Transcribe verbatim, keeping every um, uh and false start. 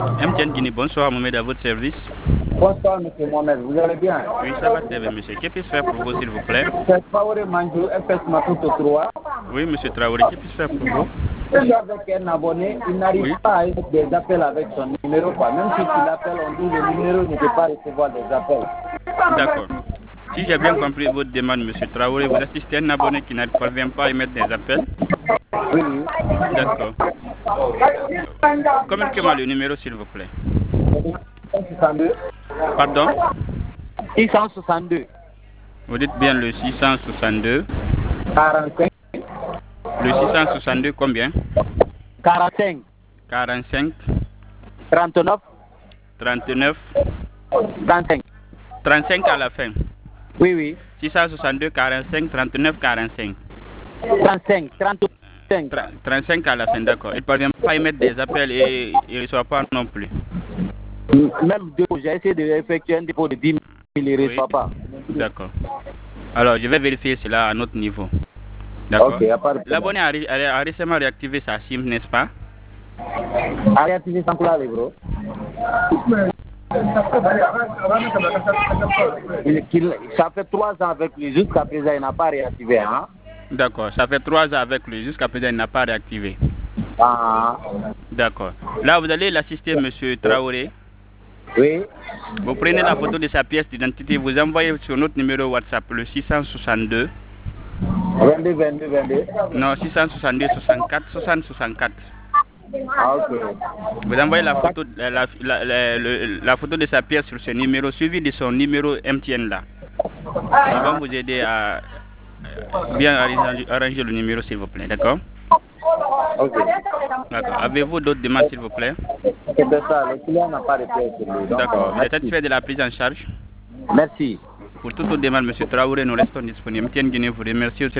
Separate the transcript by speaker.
Speaker 1: M T N Guinée, bonsoir Mohamed, à votre service.
Speaker 2: Bonsoir monsieur Mohamed, vous allez bien?
Speaker 1: Oui, ça va très bien monsieur. Que puis-je faire pour vous s'il vous plaît?
Speaker 2: C'est Traoré Manjou, F S Matuto trois.
Speaker 1: Oui monsieur Traoré, que puis-je faire pour vous?
Speaker 2: Je suis avec un abonné, il n'arrive
Speaker 1: Oui.
Speaker 2: pas à avoir des appels avec son numéro. Quoi. Même si tu l'appelles, on dit le numéro ne peut pas recevoir des appels.
Speaker 1: D'accord. Si j'ai bien compris votre demande monsieur Traoré, vous assistez à un abonné qui ne parvient pas à émettre des appels?
Speaker 2: Oui, oui.
Speaker 1: D'accord. Communiquez-moi le numéro s'il vous plaît.
Speaker 2: six cent soixante-deux.
Speaker 1: Pardon?
Speaker 2: six cent soixante-deux.
Speaker 1: Vous dites bien le six cent soixante-deux.
Speaker 2: quarante-cinq.
Speaker 1: Le six cent soixante-deux combien?
Speaker 2: quarante-cinq.
Speaker 1: quarante-cinq.
Speaker 2: trente-neuf.
Speaker 1: trente-neuf.
Speaker 2: trente-cinq.
Speaker 1: trente-cinq à la fin.
Speaker 2: Oui, oui.
Speaker 1: six cent soixante-deux, quarante-cinq, trente-neuf, quarante-cinq.
Speaker 2: trente-cinq. trente-cinq.
Speaker 1: trente-cinq à la fin, d'accord. Il ne parvient pas à émettre des appels et il ne reçoit pas non plus.
Speaker 2: Même deux, j'ai essayé d'effectuer un dépôt de dix mille, il ne reçoit pas.
Speaker 1: D'accord. Alors, je vais vérifier cela à notre niveau. D'accord.
Speaker 2: Okay,
Speaker 1: l'abonné a, a, a récemment réactivé sa SIM, n'est-ce pas?
Speaker 2: A réactivé sans quoi, bro? Il, il, ça fait trois ans avec lui, jusqu'à présent, il n'a pas réactivé. Hein?
Speaker 1: D'accord, ça fait trois ans avec lui, jusqu'à présent, il n'a pas réactivé.
Speaker 2: Ah.
Speaker 1: D'accord. Là, vous allez l'assister, monsieur Traoré.
Speaker 2: Oui.
Speaker 1: Vous prenez la photo de sa pièce d'identité, vous envoyez sur notre numéro WhatsApp, le six cent soixante-deux.
Speaker 2: vingt-deux, vingt-deux, vingt-deux.
Speaker 1: Non, six cent soixante-deux, soixante-quatre, soixante, soixante-quatre.
Speaker 2: Ah, ok.
Speaker 1: Vous envoyez la photo, la, la, la, la, la photo de sa pièce sur ce numéro, suivi de son numéro M T N là. Ils vont vous aider à bien arranger, arranger le numéro, s'il vous plaît, d'accord?
Speaker 2: Ok.
Speaker 1: D'accord. Avez-vous d'autres demandes, s'il vous plaît?
Speaker 2: C'est ça, le client n'a pas de pièce sur lui.
Speaker 1: D'accord. Vous êtes satisfait de la prise en charge?
Speaker 2: Merci.
Speaker 1: Pour toute autre demande, M. Traoré, nous restons disponibles. M T N Guinée vous remercie.